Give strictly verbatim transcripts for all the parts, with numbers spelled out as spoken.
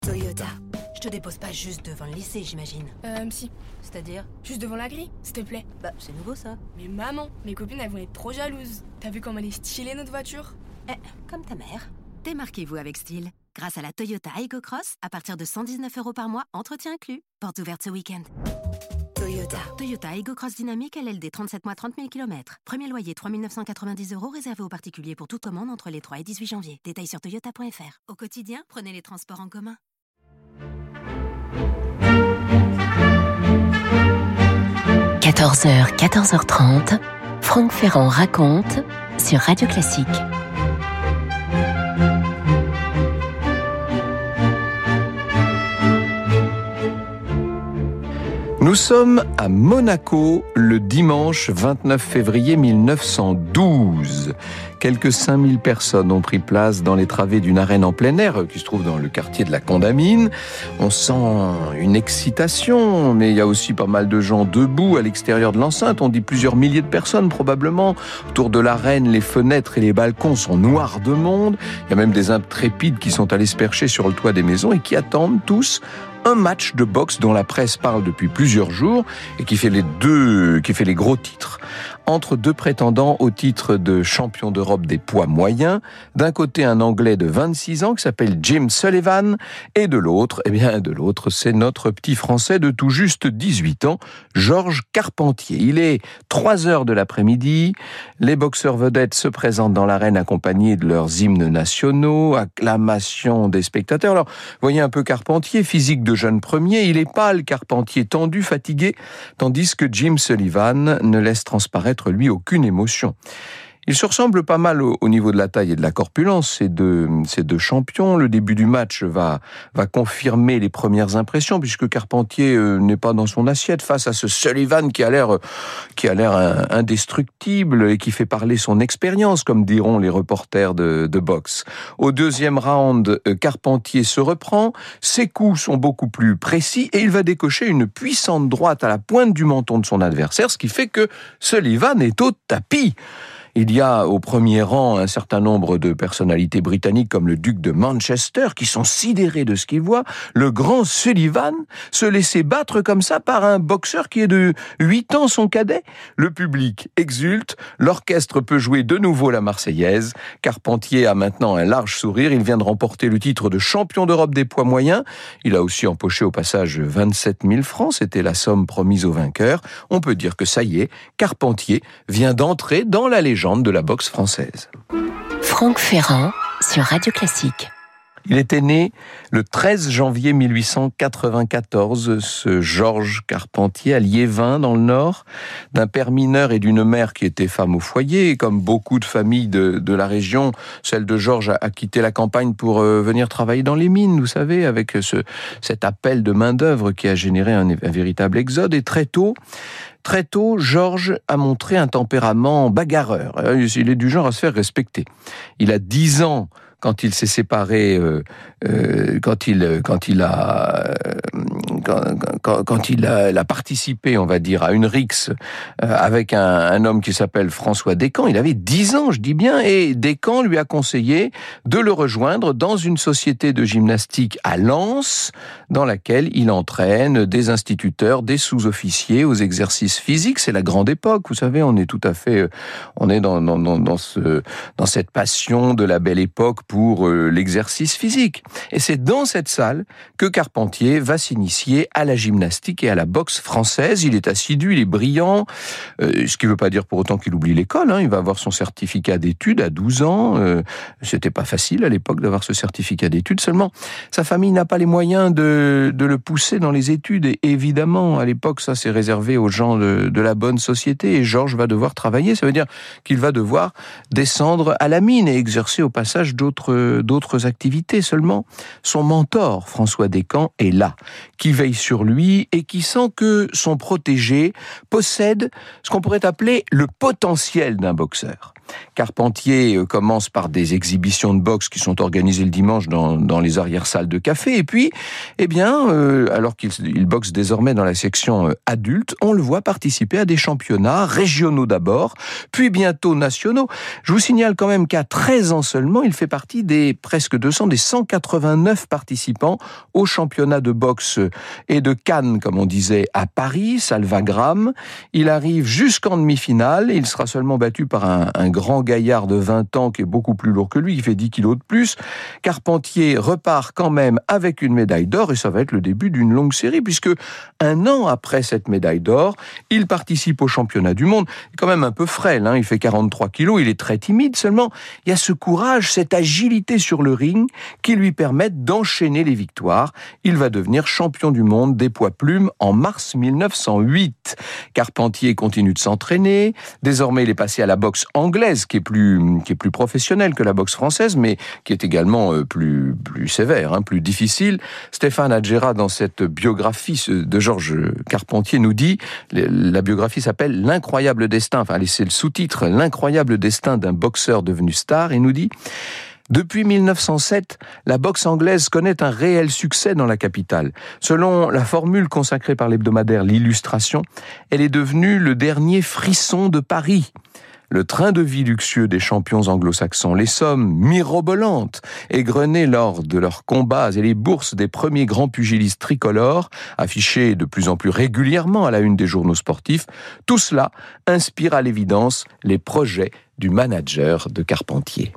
Toyota. Je te dépose pas juste devant le lycée, j'imagine. Euh, si. C'est-à-dire ? Juste devant la grille, s'il te plaît. Bah, c'est nouveau ça. Mais maman, mes copines, elles vont être trop jalouses. T'as vu comme elle est stylée, notre voiture ? Eh, comme ta mère. Démarquez-vous avec style. Grâce à la Toyota Aygo Cross, à partir de cent dix-neuf euros par mois, entretien inclus. Porte ouverte ce week-end. Toyota. Toyota Aygo Cross Dynamique L L D, trente-sept mois, trente mille kilomètres. Premier loyer trois mille neuf cent quatre-vingt-dix euros réservé aux particuliers pour toute commande entre les trois et dix-huit janvier. Détails sur toyota point f r. Au quotidien, prenez les transports en commun. quatorze heures, quatorze heures trente, Franck Ferrand raconte sur Radio Classique. Nous sommes à Monaco le dimanche vingt-neuf février mille neuf cent douze. Quelques cinq mille personnes ont pris place dans les travées d'une arène en plein air qui se trouve dans le quartier de la Condamine. On sent une excitation, mais il y a aussi pas mal de gens debout à l'extérieur de l'enceinte. On dit plusieurs milliers de personnes probablement. Autour de l'arène, les fenêtres et les balcons sont noirs de monde. Il y a même des intrépides qui sont allés se percher sur le toit des maisons et qui attendent tous un match de boxe dont la presse parle depuis plusieurs jours et qui fait les deux, qui fait les gros titres. Entre deux prétendants au titre de champion d'Europe des poids moyens, d'un côté un Anglais de vingt-six ans qui s'appelle Jim Sullivan, et de l'autre, eh bien de l'autre, c'est notre petit Français de tout juste dix-huit ans, Georges Carpentier. Il est trois heures de l'après-midi, les boxeurs vedettes se présentent dans l'arène accompagnés de leurs hymnes nationaux, acclamations des spectateurs. Alors, voyez un peu Carpentier, physique de jeune premier, il est pâle, Carpentier tendu, fatigué, tandis que Jim Sullivan ne laisse transparaître lui aucune émotion. Ils se ressemblent pas mal au, au niveau de la taille et de la corpulence, ces deux, ces deux champions. Le début du match va, va confirmer les premières impressions, puisque Carpentier euh, n'est pas dans son assiette face à ce Sullivan qui a l'air, euh, qui a l'air un, indestructible et qui fait parler son expérience, comme diront les reporters de, de boxe. Au deuxième round, euh, Carpentier se reprend, ses coups sont beaucoup plus précis et il va décocher une puissante droite à la pointe du menton de son adversaire, ce qui fait que Sullivan est au tapis. Il y a au premier rang un certain nombre de personnalités britanniques comme le duc de Manchester qui sont sidérés de ce qu'ils voient. Le grand Sullivan se laisser battre comme ça par un boxeur qui est de huit ans son cadet. Le public exulte, l'orchestre peut jouer de nouveau la Marseillaise. Carpentier a maintenant un large sourire, il vient de remporter le titre de champion d'Europe des poids moyens. Il a aussi empoché au passage vingt-sept mille francs, c'était la somme promise au vainqueur. On peut dire que ça y est, Carpentier vient d'entrer dans la légende de la boxe française. Franck Ferrand sur Radio Classique. Il était né le treize janvier mille huit cent quatre-vingt-quatorze, ce Georges Carpentier, à Liévin, dans le Nord, d'un père mineur et d'une mère qui était femme au foyer. Et comme beaucoup de familles de, de la région, celle de Georges a, a quitté la campagne pour euh, venir travailler dans les mines, vous savez, avec ce, cet appel de main-d'œuvre qui a généré un, un véritable exode. Et très tôt, Très tôt, Georges a montré un tempérament bagarreur. Il est du genre à se faire respecter. Il a dix ans quand il s'est séparé, euh, euh, quand il quand il a euh, quand, quand, quand il a, il a participé, on va dire, à une rixe euh, avec un, un homme qui s'appelle François Descamps. Il avait dix ans, je dis bien, et Descamps lui a conseillé de le rejoindre dans une société de gymnastique à Lens, dans laquelle il entraîne des instituteurs, des sous-officiers aux exercices physiques. C'est la grande époque, vous savez, on est tout à fait, on est dans dans dans, dans ce dans cette passion de la belle époque pour euh, l'exercice physique. Et c'est dans cette salle que Carpentier va s'initier à la gymnastique et à la boxe française. Il est assidu, il est brillant, euh, ce qui ne veut pas dire pour autant qu'il oublie l'école. Hein. Il va avoir son certificat d'études à douze ans. Euh, c'était pas facile à l'époque d'avoir ce certificat d'études. Seulement, sa famille n'a pas les moyens de, de le pousser dans les études. Et évidemment, à l'époque, ça c'est réservé aux gens de, de la bonne société. Et Georges va devoir travailler. Ça veut dire qu'il va devoir descendre à la mine et exercer au passage d'autres d'autres activités. Seulement, son mentor, François Descamps, est là, qui veille sur lui et qui sent que son protégé possède ce qu'on pourrait appeler le potentiel d'un boxeur. Carpentier commence par des exhibitions de boxe qui sont organisées le dimanche dans, dans les arrière-salles de café. Et puis, eh bien, euh, alors qu'il il boxe désormais dans la section euh, adulte, on le voit participer à des championnats régionaux d'abord, puis bientôt nationaux. Je vous signale quand même qu'à treize ans seulement, il fait partie des presque deux cents, des cent quatre-vingt-neuf participants au championnat de boxe et de Cannes, comme on disait, à Paris, Salvagram. Il arrive jusqu'en demi-finale. Il sera seulement battu par un, un grand gaillard de vingt ans qui est beaucoup plus lourd que lui, qui fait dix kilos de plus. Carpentier repart quand même avec une médaille d'or et ça va être le début d'une longue série puisque un an après cette médaille d'or, il participe au championnat du monde. Il est quand même un peu frêle, hein, il fait quarante-trois kilos, il est très timide seulement. Il y a ce courage, cette agilité sur le ring qui lui permettent d'enchaîner les victoires. Il va devenir champion du monde des poids plumes en mars mille neuf cent huit. Carpentier continue de s'entraîner. Désormais, il est passé à la boxe anglaise, qui est plus, qui est plus professionnelle que la boxe française, mais qui est également plus, plus sévère, hein, plus difficile. Stéphane Adjera, dans cette biographie de Georges Carpentier, nous dit, la biographie s'appelle « L'incroyable destin », enfin, c'est le sous-titre « L'incroyable destin d'un boxeur devenu star », et nous dit « Depuis mille neuf cent sept, la boxe anglaise connaît un réel succès dans la capitale. Selon la formule consacrée par l'hebdomadaire L'Illustration, elle est devenue le dernier frisson de Paris. Le train de vie luxueux des champions anglo-saxons, les sommes mirobolantes égrenées lors de leurs combats et les bourses des premiers grands pugilistes tricolores, affichées de plus en plus régulièrement à la une des journaux sportifs, tout cela inspire à l'évidence les projets du manager de Carpentier.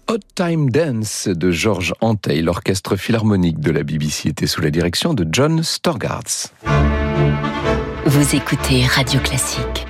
Hot Time Dance de Georges Antheil, l'orchestre philharmonique de la B B C était sous la direction de John Storgardz. Vous écoutez Radio Classique.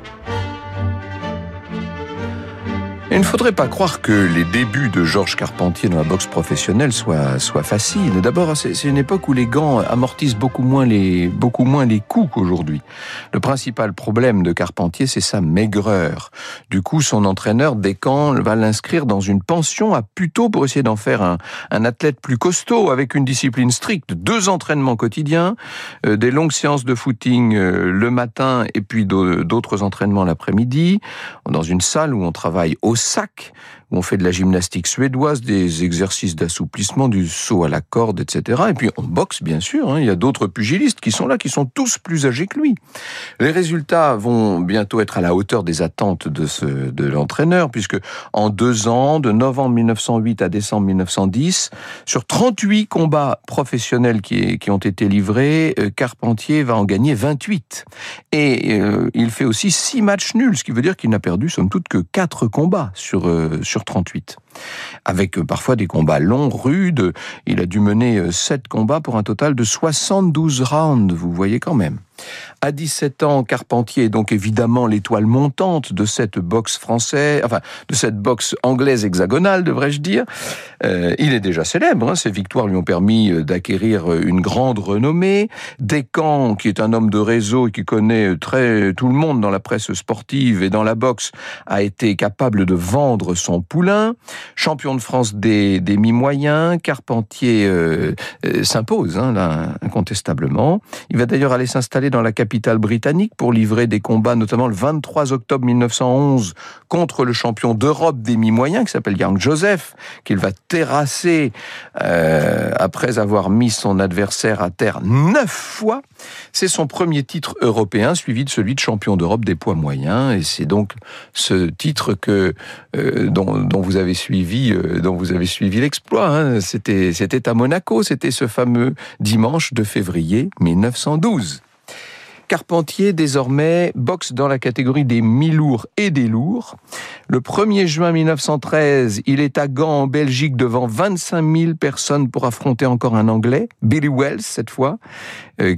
Il ne faudrait pas croire que les débuts de Georges Carpentier dans la boxe professionnelle soient, soient faciles. D'abord, c'est, c'est une époque où les gants amortissent beaucoup moins les, beaucoup moins les coups qu'aujourd'hui. Le principal problème de Carpentier, c'est sa maigreur. Du coup, son entraîneur, Descamps, va l'inscrire dans une pension à Puteaux pour essayer d'en faire un, un athlète plus costaud, avec une discipline stricte, deux entraînements quotidiens, euh, des longues séances de footing euh, le matin et puis d'autres entraînements l'après-midi, dans une salle où on travaille au sac, où on fait de la gymnastique suédoise, des exercices d'assouplissement, du saut à la corde, et cetera. Et puis on boxe, bien sûr, hein. Il y a d'autres pugilistes qui sont là, qui sont tous plus âgés que lui. Les résultats vont bientôt être à la hauteur des attentes de, ce, de l'entraîneur, puisque en deux ans, de novembre mille neuf cent huit à décembre mille neuf cent dix, sur trente-huit combats professionnels qui, qui ont été livrés, Carpentier va en gagner vingt-huit. Et euh, il fait aussi six matchs nuls, ce qui veut dire qu'il n'a perdu, somme toute, que quatre combats sur, euh, sur trente-huit. Avec euh, parfois des combats longs, rudes. Il a dû mener euh, sept combats pour un total de soixante-douze rounds, vous voyez quand même. À dix-sept ans, Carpentier est donc évidemment l'étoile montante de cette boxe française, enfin, de cette boxe anglaise hexagonale, devrais-je dire. Euh, il est déjà célèbre, hein. Ses victoires lui ont permis d'acquérir une grande renommée. Descamps, qui est un homme de réseau et qui connaît très tout le monde dans la presse sportive et dans la boxe, a été capable de vendre son poulain. Champion de France des, des mi-moyens, Carpentier euh, euh, s'impose, hein, là, incontestablement. Il va d'ailleurs aller s'installer dans la capitale britannique pour livrer des combats, notamment le vingt-trois octobre mille neuf cent onze, contre le champion d'Europe des mi-moyens, qui s'appelle Young Joseph, qu'il va terrasser euh, après avoir mis son adversaire à terre neuf fois. C'est son premier titre européen, suivi de celui de champion d'Europe des poids moyens, et c'est donc ce titre que euh, dont, dont vous avez suivi, euh, dont vous avez suivi l'exploit. Hein. C'était, c'était à Monaco, c'était ce fameux dimanche de février mille neuf cent douze. Carpentier, désormais, boxe dans la catégorie des mi-lourds et des lourds. Le premier juin mille neuf cent treize, il est à Gand, en Belgique, devant vingt-cinq mille personnes pour affronter encore un Anglais, Billy Wells, cette fois, euh,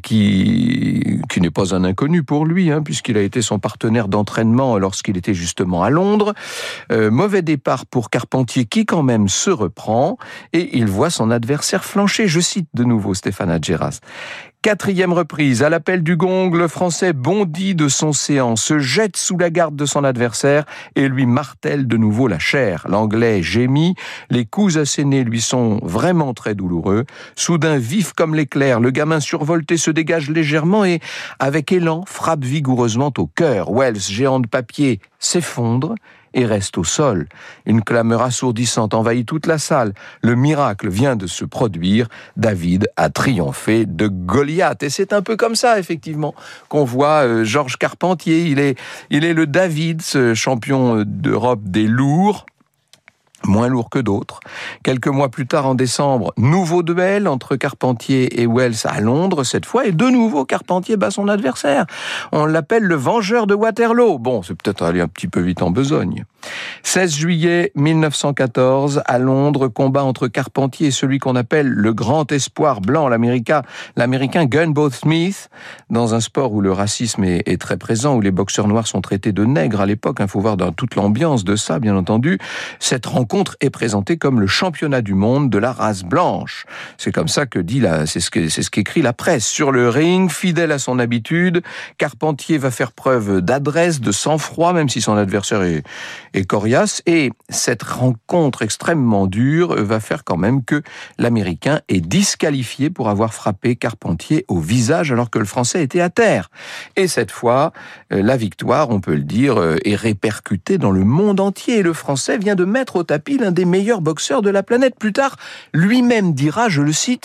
qui, qui n'est pas un inconnu pour lui, hein, puisqu'il a été son partenaire d'entraînement lorsqu'il était justement à Londres. Euh, mauvais départ pour Carpentier, qui quand même se reprend, et il voit son adversaire flancher. Je cite de nouveau Stéphane Adjeras. Quatrième reprise, à l'appel du gong, le Français bondit de son séant, se jette sous la garde de son adversaire et lui martèle de nouveau la chair. L'Anglais gémit, les coups assénés lui sont vraiment très douloureux. Soudain, vif comme l'éclair, le gamin survolté se dégage légèrement et, avec élan, frappe vigoureusement au cœur. Wells, géant de papier, s'effondre et reste au sol. Une clameur assourdissante envahit toute la salle. Le miracle vient de se produire. David a triomphé de Goliath. Et c'est un peu comme ça, effectivement, qu'on voit euh, Georges Carpentier. Il est, il est le David, ce champion d'Europe des lourds, moins lourd que d'autres. Quelques mois plus tard, en décembre, nouveau duel entre Carpentier et Wells à Londres, cette fois, et de nouveau, Carpentier bat son adversaire. On l'appelle le vengeur de Waterloo. Bon, c'est peut-être allé un petit peu vite en besogne. seize juillet mille neuf cent quatorze, à Londres, combat entre Carpentier et celui qu'on appelle le grand espoir blanc, l'américain, l'américain Gunboat Smith, dans un sport où le racisme est, est très présent, où les boxeurs noirs sont traités de nègres à l'époque. Il faut voir dans toute l'ambiance de ça, bien entendu. Cette rencontre est présentée comme le championnat du monde de la race blanche. C'est comme ça que dit la, c'est ce que, c'est ce qu'écrit la presse. Sur le ring, fidèle à son habitude, Carpentier va faire preuve d'adresse, de sang-froid, même si son adversaire est, est coriace. Et cette rencontre extrêmement dure va faire quand même que l'Américain est disqualifié pour avoir frappé Carpentier au visage alors que le Français était à terre. Et cette fois, la victoire, on peut le dire, est répercutée dans le monde entier. Le Français vient de mettre au tapis l'un des meilleurs boxeurs de la planète. Plus tard, lui-même dira, je le cite, «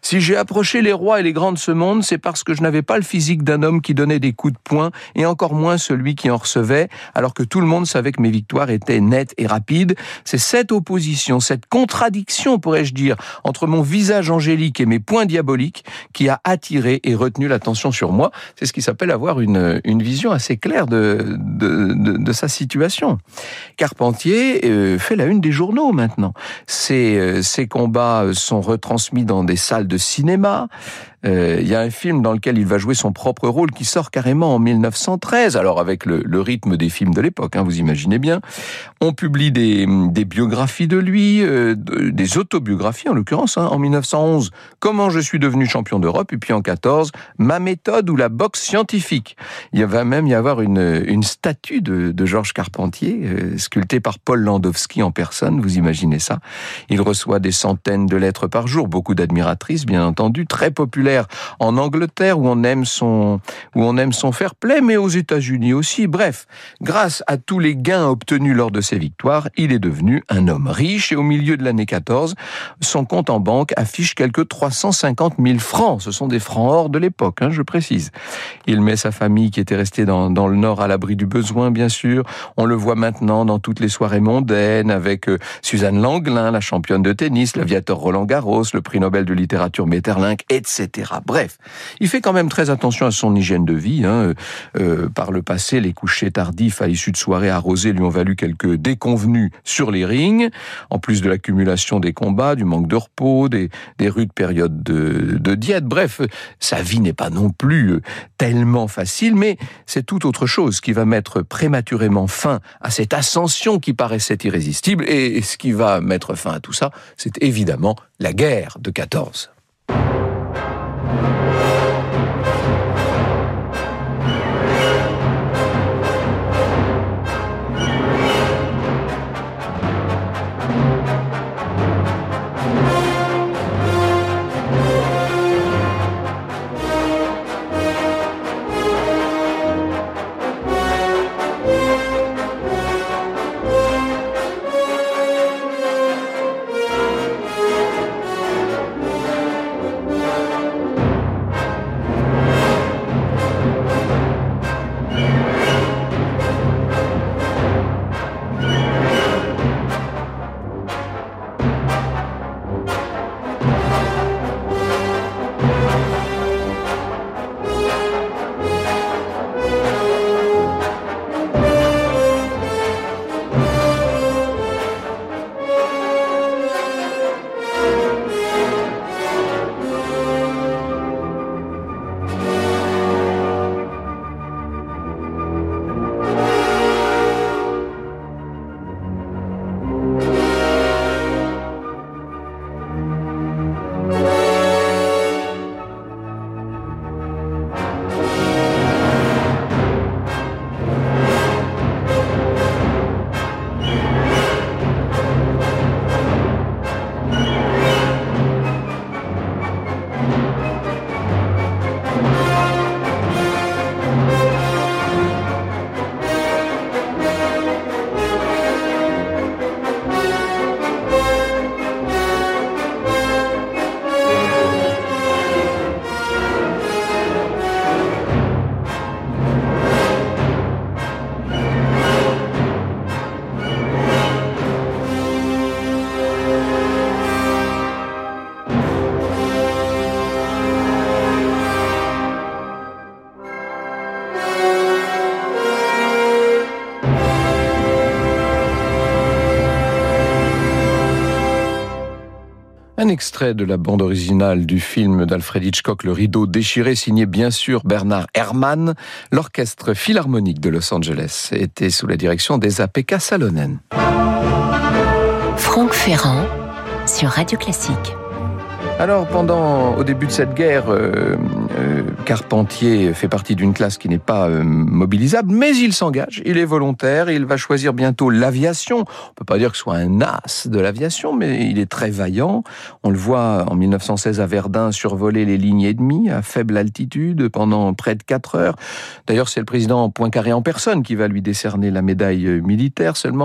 Si j'ai approché les rois et les grands de ce monde, c'est parce que je n'avais pas le physique d'un homme qui donnait des coups de poing, et encore moins celui qui en recevait, alors que tout le monde savait que mes victoires étaient nettes et rapides. C'est cette opposition, cette contradiction, pourrais-je dire, entre mon visage angélique et mes poings diaboliques qui a attiré et retenu l'attention sur moi. C'est ce qui s'appelle avoir une, une vision assez claire de, de, de, de sa situation. Carpentier euh, fait la une des journaux maintenant. Ses, euh, ses combats sont retransmis dans des salles de cinéma. Il euh, y a un film dans lequel il va jouer son propre rôle qui sort carrément en mille neuf cent treize, alors avec le, le rythme des films de l'époque, hein, vous imaginez bien. On publie des, des biographies de lui, euh, des autobiographies en l'occurrence, hein, en mille neuf cent onze, Comment je suis devenu champion d'Europe, et puis en quatorze, Ma méthode ou la boxe scientifique. Il va même y avoir une, une statue de, de Georges Carpentier, euh, sculptée par Paul Landowski en personne, vous imaginez ça. Il reçoit des centaines de lettres par jour, beaucoup d'admiratrices bien entendu, très populaire en Angleterre où on aime son où on aime son fair play, mais aux États-Unis aussi. Bref, grâce à tous les gains obtenus lors de ses victoires, il est devenu un homme riche, et au milieu de l'année quatorze, son compte en banque affiche quelques trois cent cinquante mille francs. Ce sont des francs or de l'époque, hein, je précise. Il met sa famille qui était restée dans, dans le Nord à l'abri du besoin, bien sûr. On le voit maintenant dans toutes les soirées mondaines avec euh, Suzanne Langlin, la championne de tennis, l'aviateur Roland Garros, le prix Nobel de littérature Maeterlinck, et cetera. Bref, il fait quand même très attention à son hygiène de vie. Hein. Euh, par le passé, les couchers tardifs à l'issue de soirées arrosées lui ont valu quelques déconvenues sur les rings, en plus de l'accumulation des combats, du manque de repos, des, des rudes périodes de, de diète. Bref, sa vie n'est pas non plus tellement facile, mais c'est tout autre chose qui va mettre prématurément fin à cette ascension qui paraissait irrésistible. Et ce qui va mettre fin à tout ça, c'est évidemment la guerre de quatorze. Un extrait de la bande originale du film d'Alfred Hitchcock, Le Rideau déchiré, signé bien sûr Bernard Herrmann. L'orchestre philharmonique de Los Angeles était sous la direction d'Esa-Pekka Salonen. Franck Ferrand sur Radio Classique. Alors, pendant, au début de cette guerre, euh, euh, Carpentier fait partie d'une classe qui n'est pas euh, mobilisable, mais il s'engage, il est volontaire, il va choisir bientôt l'aviation. On peut pas dire que ce soit un as de l'aviation, mais il est très vaillant. On le voit en mille neuf cent seize à Verdun survoler les lignes ennemies à faible altitude pendant près de quatre heures. D'ailleurs, c'est le président Poincaré en personne qui va lui décerner la médaille militaire. Seulement,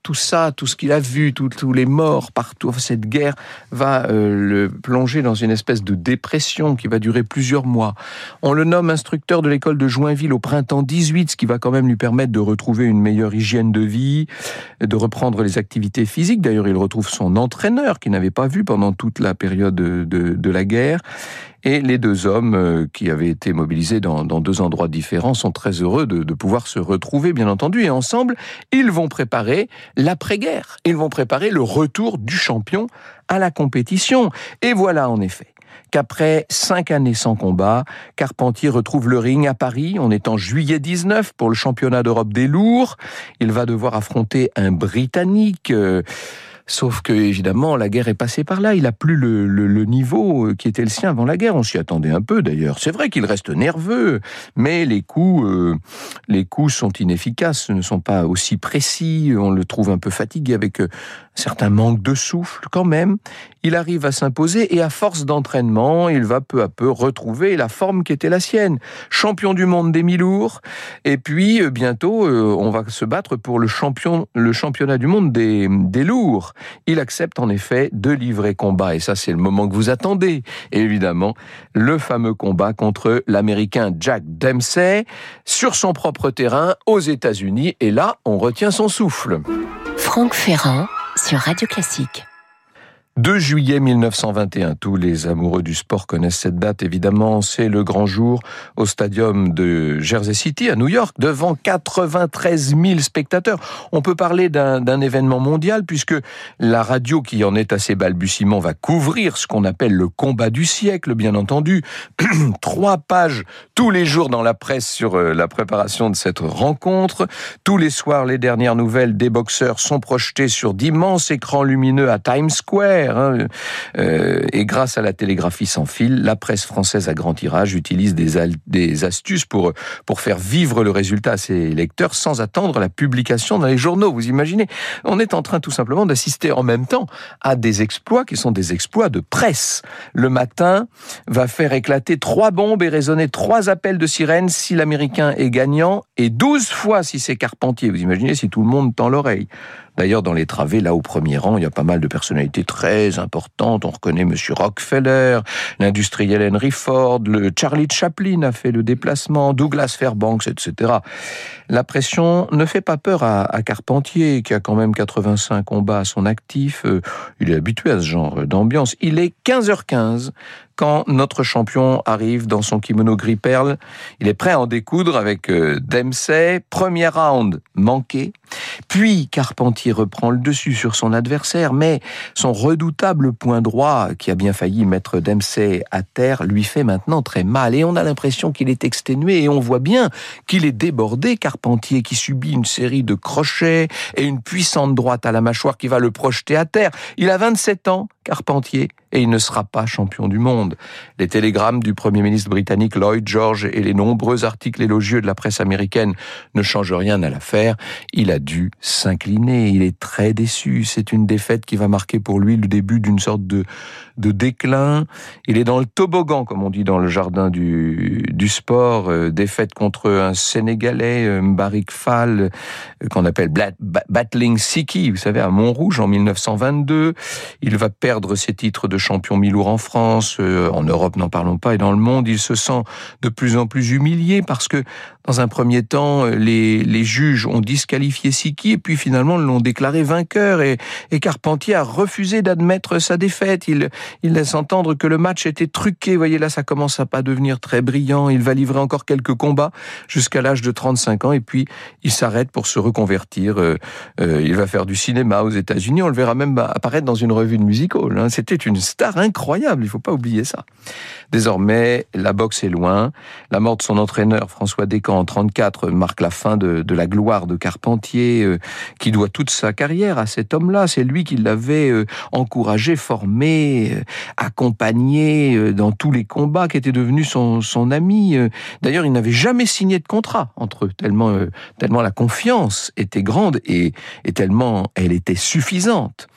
tout ça, tout ce qu'il a vu, tous les morts partout, cette guerre va euh, le plonger dans une espèce de dépression qui va durer plusieurs mois. On le nomme instructeur de l'école de Joinville au printemps dix-huit, ce qui va quand même lui permettre de retrouver une meilleure hygiène de vie, de reprendre les activités physiques. D'ailleurs, il retrouve son entraîneur qu'il n'avait pas vu pendant toute la période de, de, de la guerre. Et les deux hommes euh, qui avaient été mobilisés dans, dans deux endroits différents sont très heureux de, de pouvoir se retrouver, bien entendu. Et ensemble, ils vont préparer l'après-guerre. Ils vont préparer le retour du champion à la compétition. Et voilà, en effet, qu'après cinq années sans combat, Carpentier retrouve le ring à Paris. On est en juillet dix-neuf pour le championnat d'Europe des lourds. Il va devoir affronter un Britannique... Euh, Sauf que, évidemment, la guerre est passée par là. Il n'a plus le, le, le niveau qui était le sien avant la guerre. On s'y attendait un peu, d'ailleurs. C'est vrai qu'il reste nerveux, mais les coups, euh, les coups sont inefficaces, ne sont pas aussi précis. On le trouve un peu fatigué avec un certain manque de souffle, quand même. Il arrive à s'imposer et à force d'entraînement, il va peu à peu retrouver la forme qui était la sienne. Champion du monde des mi-lourds. Et puis, bientôt, euh, on va se battre pour le, champion, le championnat du monde des, des lourds. Il accepte en effet de livrer combat, et ça c'est le moment que vous attendez. Et évidemment, le fameux combat contre l'Américain Jack Dempsey sur son propre terrain aux États-Unis. Et là, on retient son souffle. Franck Ferrand sur Radio Classique. deux juillet mille neuf cent vingt et un, tous les amoureux du sport connaissent cette date, évidemment, c'est le grand jour au stadium de Jersey City, à New York, devant quatre-vingt-treize mille spectateurs. On peut parler d'un, d'un événement mondial, puisque la radio, qui en est à ses balbutiements, va couvrir ce qu'on appelle le combat du siècle, bien entendu. Trois pages tous les jours dans la presse sur la préparation de cette rencontre. Tous les soirs, les dernières nouvelles des boxeurs sont projetées sur d'immenses écrans lumineux à Times Square. Hein, euh, et grâce à la télégraphie sans fil, la presse française à grand tirage utilise des, al- des astuces pour, pour faire vivre le résultat à ses lecteurs sans attendre la publication dans les journaux. Vous imaginez ? On est en train tout simplement d'assister en même temps à des exploits qui sont des exploits de presse. Le matin va faire éclater trois bombes et résonner trois appels de sirène si l'Américain est gagnant et douze fois si c'est Carpentier. Vous imaginez si tout le monde tend l'oreille. D'ailleurs, dans les travées, là, au premier rang, il y a pas mal de personnalités très importantes. On reconnaît Monsieur Rockefeller, l'industriel Henry Ford, le Charlie Chaplin a fait le déplacement, Douglas Fairbanks, et cetera. La pression ne fait pas peur à, à Carpentier, qui a quand même quatre-vingt-cinq combats à son actif. Il est habitué à ce genre d'ambiance. Il est quinze heures quinze quand notre champion arrive dans son kimono gris perle. Il est prêt à en découdre avec Dempsey. Premier round manqué. Puis Carpentier reprend le dessus sur son adversaire, mais son redoutable point droit, qui a bien failli mettre Dempsey à terre, lui fait maintenant très mal. Et on a l'impression qu'il est exténué, et on voit bien qu'il est débordé, Carpentier, qui subit une série de crochets et une puissante droite à la mâchoire qui va le projeter à terre. Il a vingt-sept ans, Carpentier, et il ne sera pas champion du monde. Les télégrammes du Premier ministre britannique Lloyd George et les nombreux articles élogieux de la presse américaine ne changent rien à l'affaire. Il a dû s'incliner, il est très déçu. C'est une défaite qui va marquer pour lui le début d'une sorte de, de déclin. Il est dans le toboggan, comme on dit dans le jardin du, du sport. Euh, défaite contre un Sénégalais, euh, Mbarik Fall, euh, qu'on appelle Blat, Battling Siki, vous savez, à Montrouge en mille neuf cent vingt-deux. Il va perdre ses titres de champion mi-lourd en France, euh, en Europe n'en parlons pas, et dans le monde, il se sent de plus en plus humilié parce que, dans un premier temps, les, les juges ont disqualifié Siki et puis finalement l'ont déclaré vainqueur et, et Carpentier a refusé d'admettre sa défaite. Il, il laisse entendre que le match était truqué. Vous voyez, là, ça commence à pas devenir très brillant. Il va livrer encore quelques combats jusqu'à l'âge de trente-cinq ans et puis il s'arrête pour se reconvertir. Euh, euh, il va faire du cinéma aux États-Unis. On le verra même apparaître dans une revue de music hall. Hein. C'était une star incroyable. Il faut pas oublier ça. Désormais, la boxe est loin. La mort de son entraîneur, François Descamps, en trente-quatre, marque la fin de, de la gloire de Carpentier, euh, qui doit toute sa carrière à cet homme-là. C'est lui qui l'avait euh, encouragé, formé, euh, accompagné euh, dans tous les combats, qui était devenu son, son ami. Euh, d'ailleurs, il n'avait jamais signé de contrat entre eux, tellement, euh, tellement la confiance était grande et, et tellement elle était suffisante.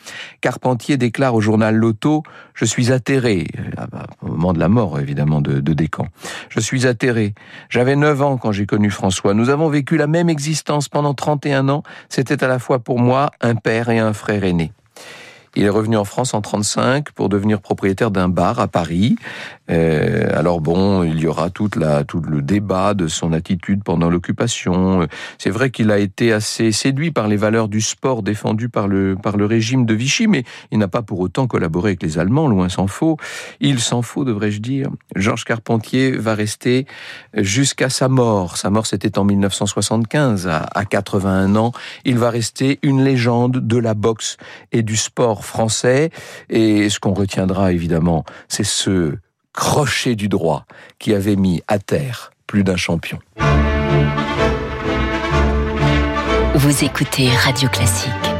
Carpentier déclare au journal L'Auto « Je suis atterré », au moment de la mort évidemment de, de Descamps. « Je suis atterré. J'avais neuf ans quand j'ai connu François. Nous avons vécu la même existence pendant trente et un ans. C'était à la fois pour moi un père et un frère aîné. » Il est revenu en France en trente-cinq pour devenir propriétaire d'un bar à Paris. Euh, alors bon, il y aura toute la, tout le débat de son attitude pendant l'occupation. C'est vrai qu'il a été assez séduit par les valeurs du sport défendues par le, par le régime de Vichy, mais il n'a pas pour autant collaboré avec les Allemands, loin s'en faut. Il s'en faut, devrais-je dire. Georges Carpentier va rester jusqu'à sa mort. Sa mort, c'était en mille neuf cent soixante-quinze, à, à quatre-vingt-un ans. Il va rester une légende de la boxe et du sport français, et ce qu'on retiendra évidemment, c'est ce crochet du droit qui avait mis à terre plus d'un champion. Vous écoutez Radio Classique.